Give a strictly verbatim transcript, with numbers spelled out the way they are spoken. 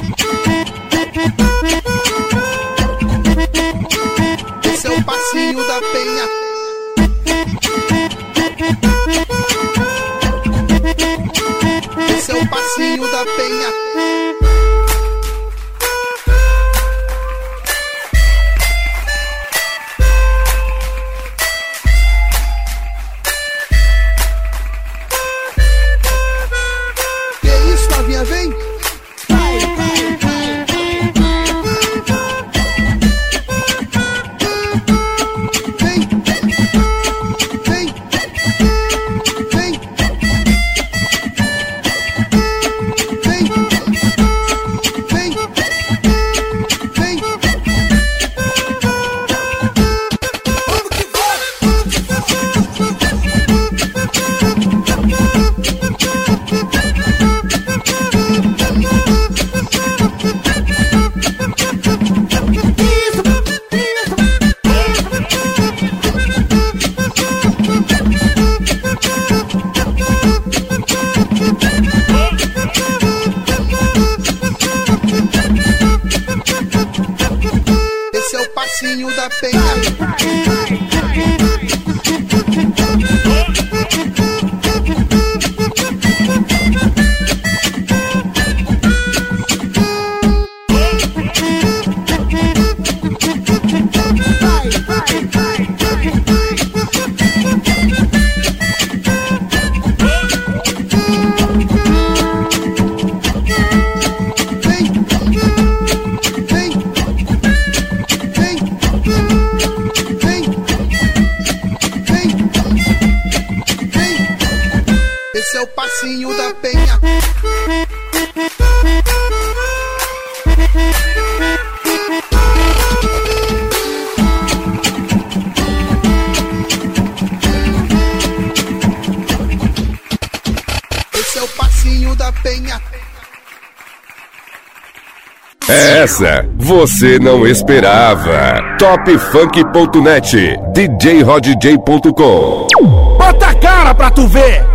Esse é o passinho da Penha. Esse é o passinho da Penha. Vem! Vai, vai, vai, vem! Vem! Vem! Vem! Vem! Vem! Vamos que vai! Esse é o passinho da Penha. Esse é o passinho da Penha. Esse é o passinho da Penha. Essa você não esperava. top funk ponto net, d j rod j ponto com. Bota a cara pra tu ver.